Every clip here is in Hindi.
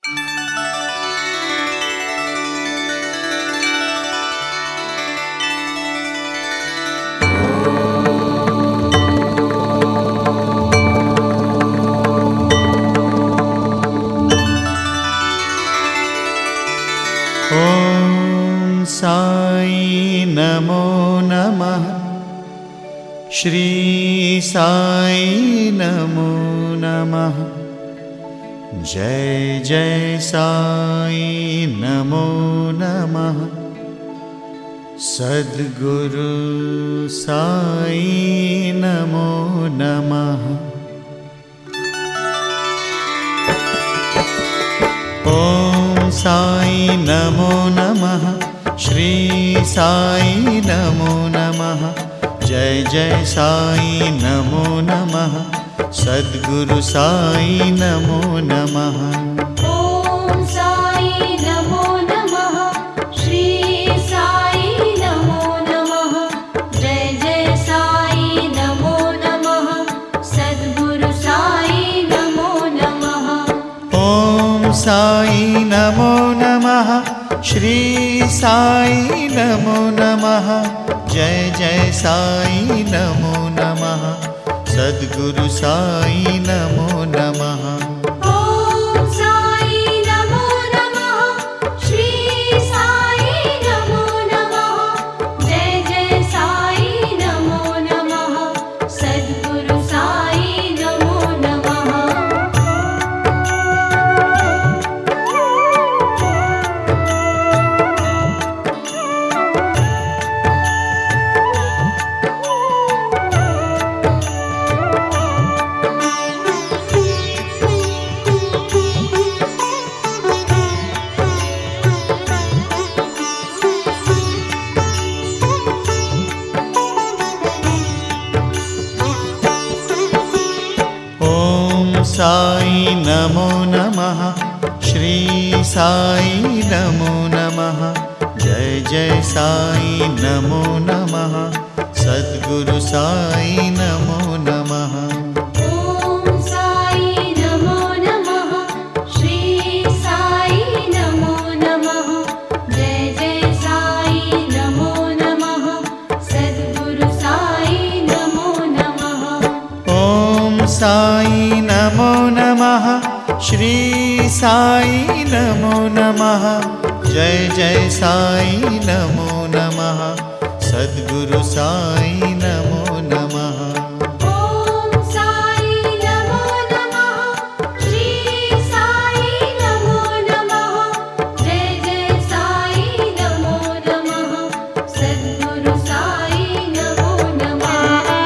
ॐ साई नमो नमः। श्री साई नमो नमः। जय जय साई नमो नमः। सद्गुरु साई नमो नमः। ॐ साई नमो नमः। श्री साई नमो नमः। जय जय साई नमो नमः। सद्गुरु साई नमो नमः। ॐ साई नमो नमः। श्री साई नमो नमः। जय जय साई नमो नमः। सद्गुरु साई नमो नमः। ॐ साई नमो नमः। श्री साई नमो नमः। जय जय साई नमो नमः। सद्गुरु साई नमो नमः। ॐ साई नमो नमः। श्री साई नमो नमः। जय जय साई नमो नमः। सद्गुरु साई नमो नमः। ॐ साई नमो नमः। श्री साई नमो नमः। जय जय साई नमो नमः। सद्गुरु साई नमो नमः। ॐ साई नमो नमः। श्री साई नमो नमः। जय जय साई नमो नमः। सद्गुरु साई नमो नमः। ॐ साई नमो नमः। श्री साई नमो नमः। जय जय साई नमो नमः। सद्गुरु साई नमो नमः। ॐ साई नमो नमः। श्री साई नमो नमः। जय जय साई नमो नमः। सद्गुरु साई नमो नमः।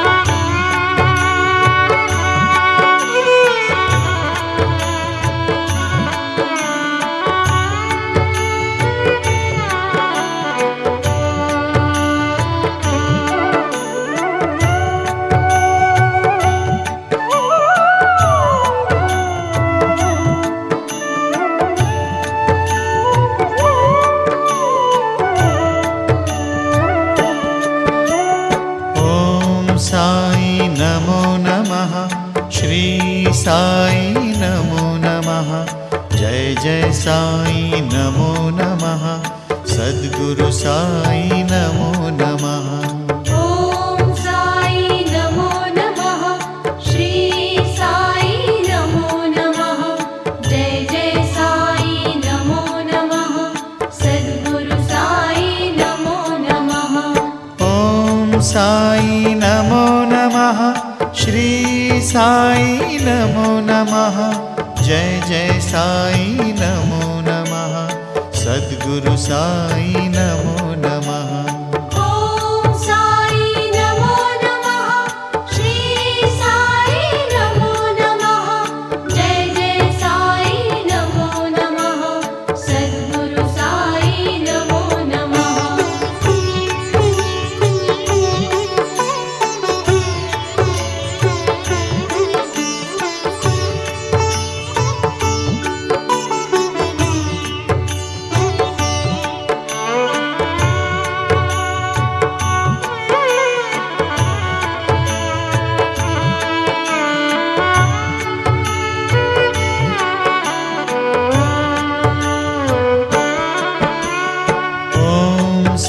ॐ साई नमो नमः। श्री साई नमो नमः। जय जय साई नमो नमः। सद्गुरु साई नमो नमः। ॐ साई नमो नमः। श्री साई नमो नमः। जय जय साई नमो नमः। सद्गुरु साई नमो नमः। ॐ साई नमो नमः। श्री साई नमो नमः। जय जय साई नमो नमः। सद्गुरु साई नमो नमः। ॐ साई नमो नमः। श्री साई नमो नमः। जय जय साई नमो नमः। सद्गुरु साई नमो नमः।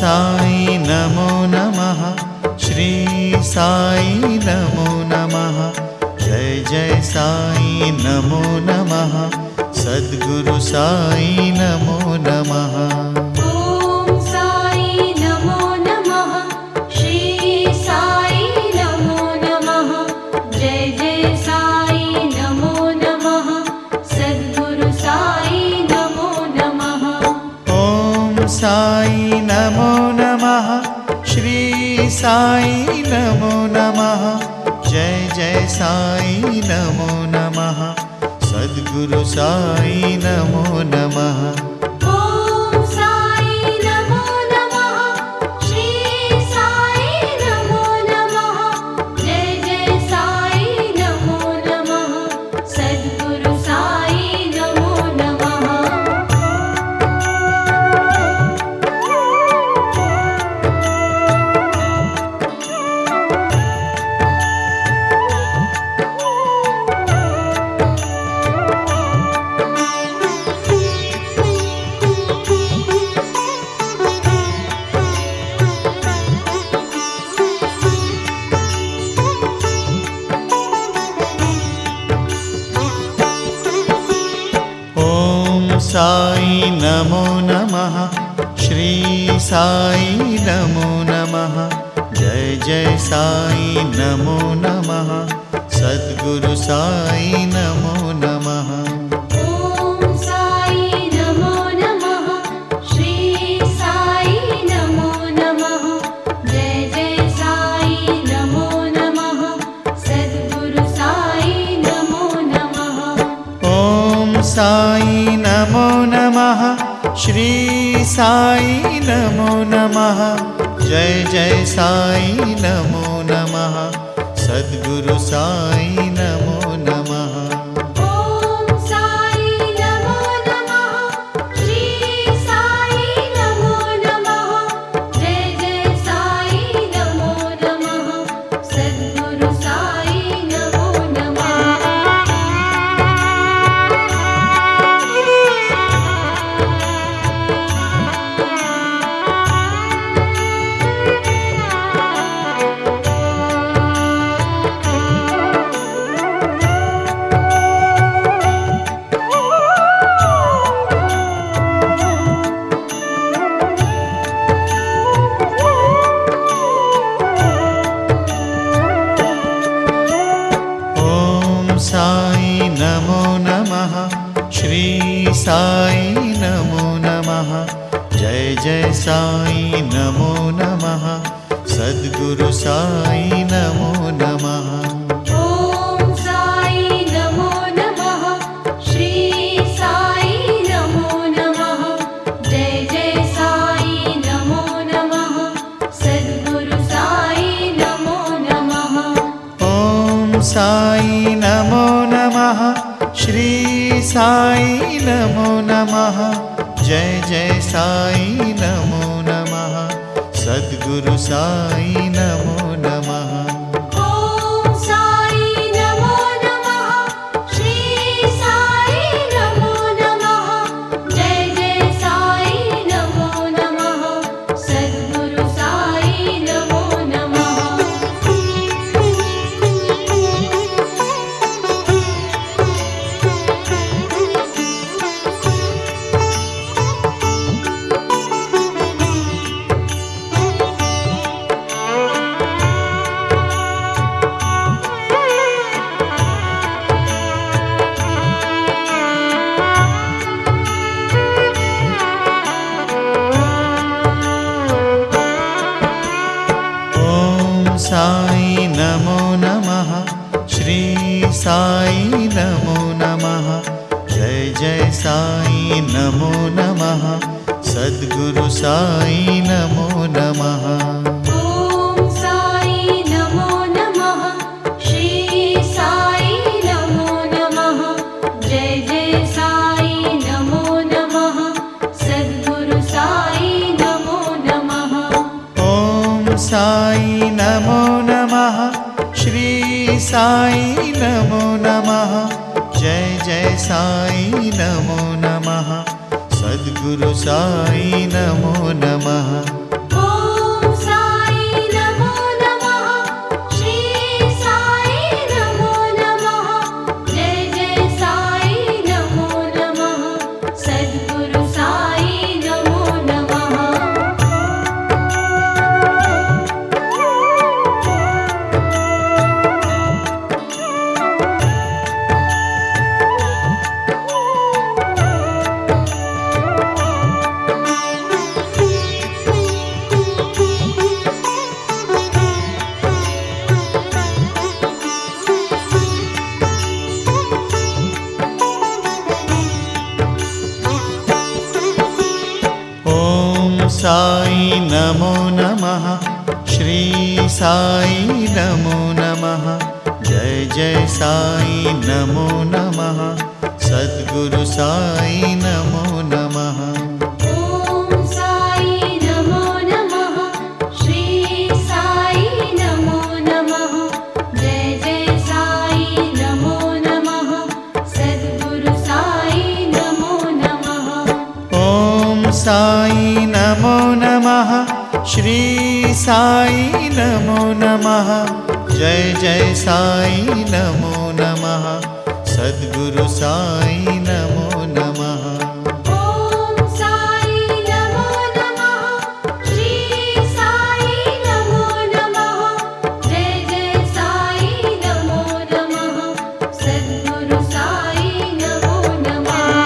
साई नमो नमः। श्री साई नमो नमः। जय जय साई नमो नमः। सद्गुरु साई नमो नमः। ॐ साई नमो नमः। श्री साई नमो नमः। जय जय साई नमो नमः। सद्गुरु साई नमो नमः। ॐ साई नमो नमः। श्री साई नमो नमः। जय जय साई नमो नमः। सद्गुरु साई नमो नमः। ॐ साई नमो नमः। श्री साई नमो नमः। जय जय साई नमो नमः। सद्गुरु साई नमो नमः। ॐ साई नमो नमः। श्री साई नमो नमः। जय जय साई नमो नमः। सद्गुरु साई नमो नमः। ॐ साई नमो नमः। श्री साई नमो नमः। जय जय साई नमो नमः। सद्गुरु साई नमो नमः। ॐ साई नमो नमः। श्री साई नमो नमः। जय जय साई नमो नमः। सद्गुरु साई नमो नमः। ॐ साई नमो नमः। श्री साई नमो नमः। जय जय साई नमो नमः। सद्गुरु साई नमो नमः। ॐ साई नमो नमः। श्री साई नमो नमः। जय जय साई नमो नमः। सद्गुरु साई नमो नमः। ॐ साई नमो नमः। श्री साई नमो नमः। जय जय साई नमो नमः। सद्गुरु साई नमो नमः। ॐ साई नमो नमः। श्री साई नमो नमः। जय जय साई नमो नमः। सद्गुरु साई नमो नमः। ॐ साई नमो नमः। श्री साई नमो नमः। जय जय साई नमो नमः। सद्गुरु साई नमो नमः। ॐ साई नमो नमः। श्री साई नमो नमः। जय जय साई नमो नमः। सद्गुरु साई नमो नमः। ॐ साई नमो नमः। श्री साई नमो नमः। जय जय साई नमो नमः। सद्गुरु साई नमो नमः। ॐ साई नमो नमः। श्री साई नमो नमः। जय जय साई नमो नमः। सद्गुरु साई नमो नमः। साई नमो नमः, श्री साई नमो नमः, जय जय साई नमो नमः, सद्गुरु साई नमो नमः। ॐ साई नमो नमः, श्री साई नमो नमः, जय जय साई नमो नमः, सद्गुरु साई नमो नमः। ॐ साई नमो नमः, श्री साई नमो नमः, जय जय साई नमो नमः, सद्गुरु साई नमो नमः। ॐ साई नमो नमः, श्री साई नमो नमः, जय जय साई नमो नमः, सद्गुरु साई नमो नमः।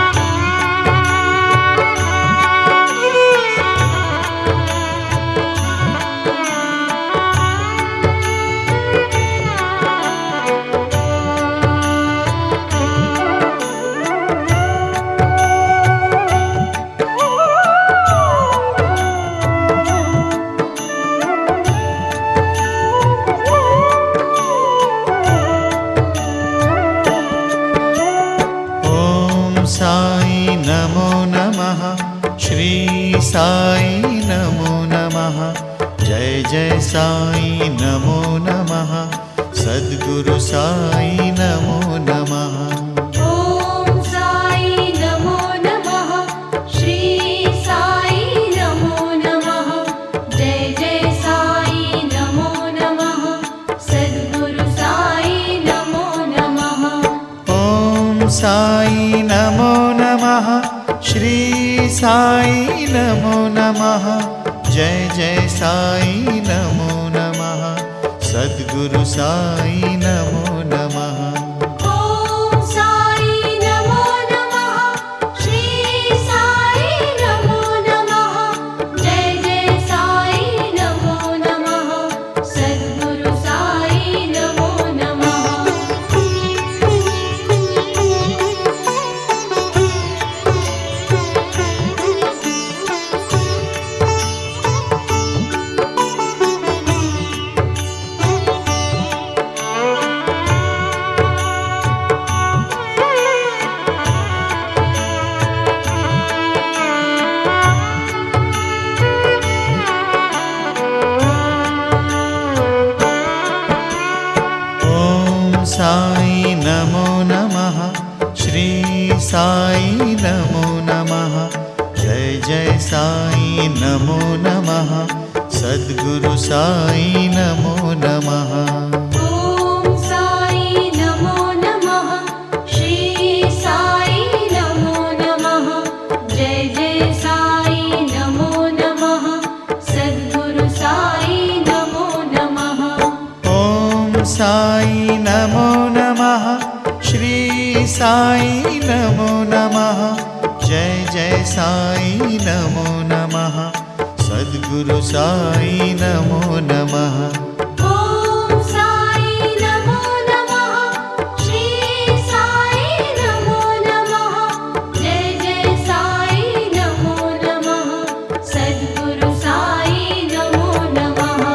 साई नमो नमः, श्री साई नमो नमः, जय जय साई नमो नमः, सद्गुरु साई नमो नमः। ॐ साई नमो नमः, श्री साई नमो नमः, जय जय साई नमो नमः, सद्गुरु साई नमो नमः। ॐ साई नमो नमः, श्री साई नमो नमः, जय जय साई नमो नमः, सद्गुरु साई नमो नमः। ॐ साई नमो नमः, श्री साई नमो नमः, जय जय साई नमो नमः, सद्गुरु साई नमो नमः। साई नमो नमः, श्री साई नमो नमः, जय जय साई नमो नमः, सद्गुरु साई नमो नमः। ॐ साई नमो नमः, श्री साई नमो नमः, जय जय साई नमो नमः, सद्गुरु साई नमो नमः। ॐ साई नमो नमः, श्री साई नमो नमः, जय जय साई नमो नमः, सद्गुरु साई नमो नमः। ॐ साई नमो नमः, श्री साई नमो नमः, जय जय साई नमो नमः, सद्गुरु साई नमो नमः।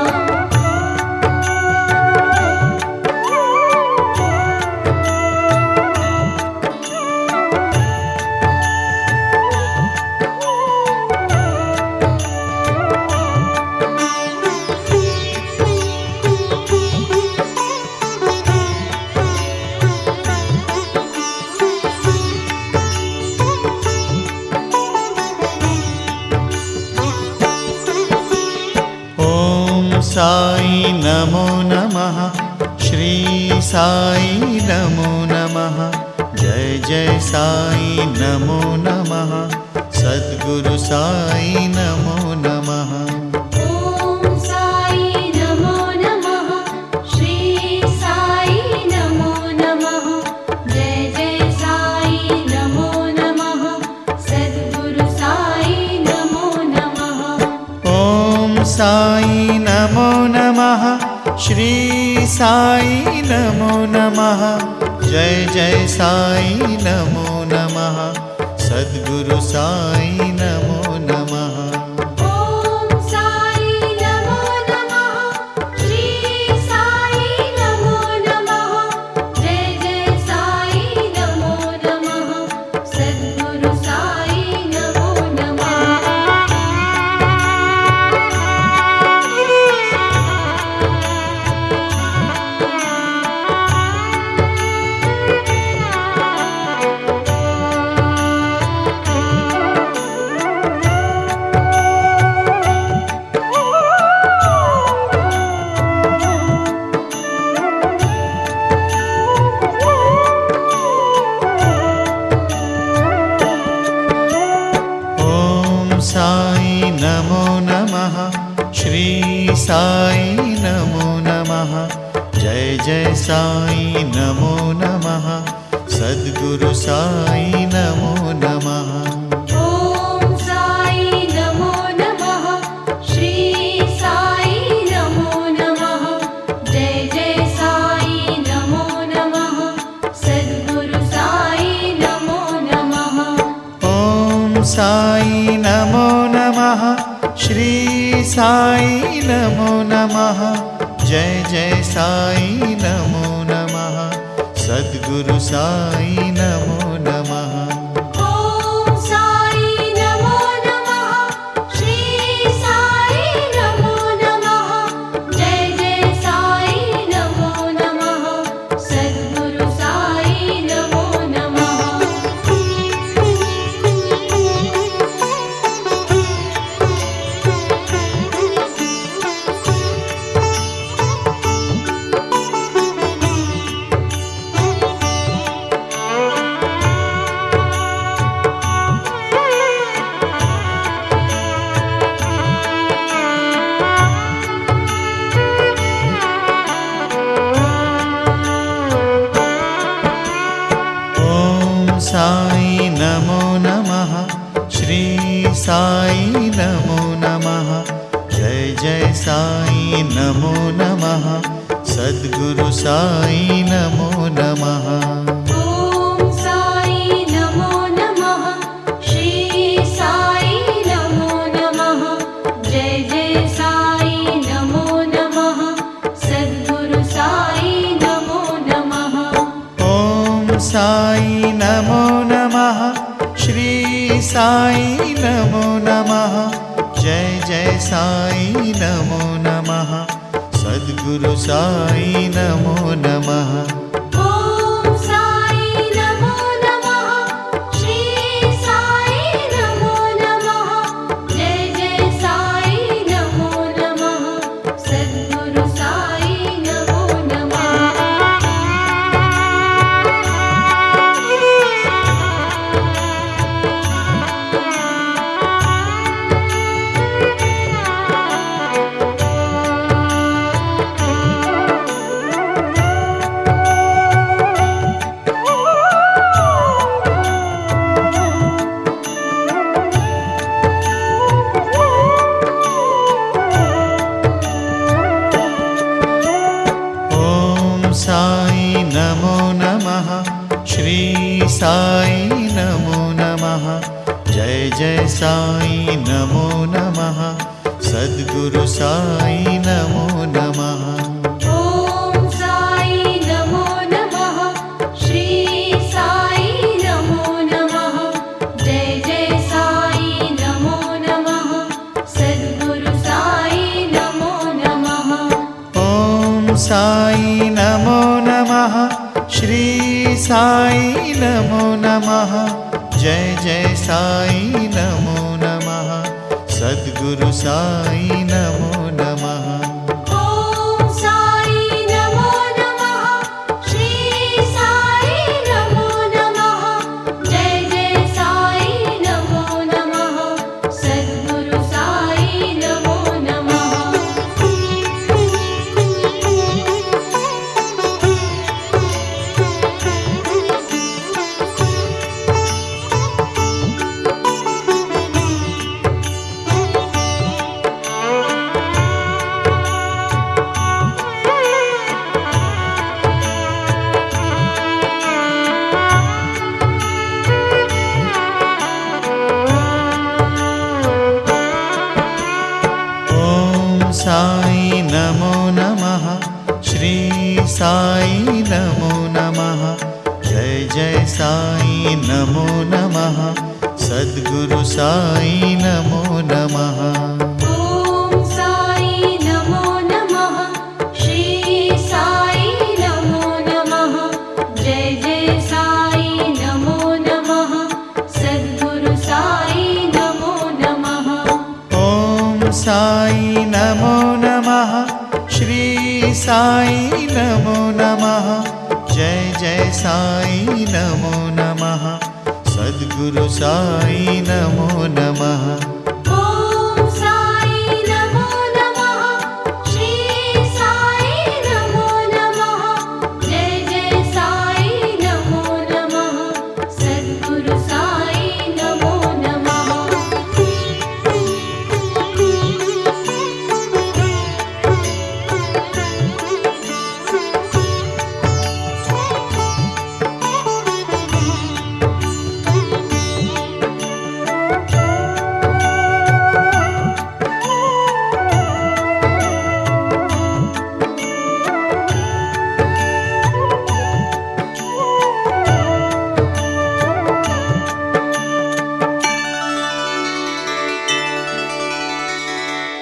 साई नमो नमः, श्री साई नमो नमः, जय जय साई नमो नमः, सद्गुरु साई नमो नमः। ॐ साई नमो नमः, श्री साई नमो नमः, जय जय साई नमो नमः, सद्गुरु साई नमो नमः। ॐ साई नमो नमः, श्री साई नमो नमः, जय जय साई नमो नमः, सद्गुरु साई नमो नमः। साई नमो नमः, श्री साई नमो नमः, जय जय साई नमो नमः, सद्गुरु साई नमो नमः। ॐ साई नमो नमः, श्री साई नमो नमः, जय जय साई नमो नमः, सद्गुरु साई नमो नमः। ॐ साई नमो नमः, श्री साई नमो नमः, जय जय साई नमो नमः, सद्गुरु साई नमो नमः। ॐ साई नमो नमः, श्री साई नमो नमः, जय जय साई नमो नमः, सद्गुरु साई नमो नमः। साई नमो नमः, श्री साई नमो नमः, जय जय साई नमो नमः, सद्गुरु साई नमो नमः। ॐ साई नमो नमः, श्री साई नमो नमः, जय जय साई नमो नमः, सद्गुरु साई नमो नमः। ॐ साई नमो नमः, श्री साई नमो नमः, जय जय साई नमो नमः, सद्गुरु साई नमो नमः। ॐ साई नमो नमः, श्री साई नमो नमः, जय जय साई नमो नमः, सद्गुरु साई नमो नमः। साई नमो नमः, श्री साई नमो नमः, जय जय साई नमो नमः, सद्गुरु साई नमो नमः। ॐ साई नमो नमः, श्री साई नमो नमः, जय जय साई नमो नमः, सद्गुरु साई नमो नमः। ॐ साई नमो नमः, श्री साई नमो नमः, जय जय साई नमो नमः, सद्गुरु साई नमो नमः। ॐ साई नमो नमः, श्री साई नमो नमः, जय जय साई नमो नमः, सद्गुरु साई नमो नमः। साई नमो नमः, श्री साई नमो नमः, जय जय साई नमो नमः, सद्गुरु साई नमो नमः। ॐ साई नमो नमः, श्री साई नमो नमः, जय जय साई नमो नमः, सद्गुरु साई नमो नमः। ॐ साई नमो नमः, श्री साई नमो नमः, जय जय साई नमो नमः, सद्गुरु साई नमो नमः।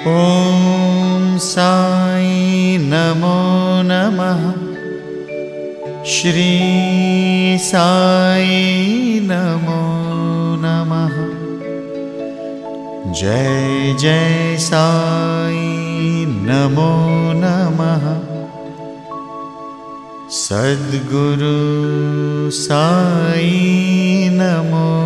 ॐ साई नमो नमः। श्री साई नमो नमः। जय जय साई नमो नमः। सद्गुरु साई नमो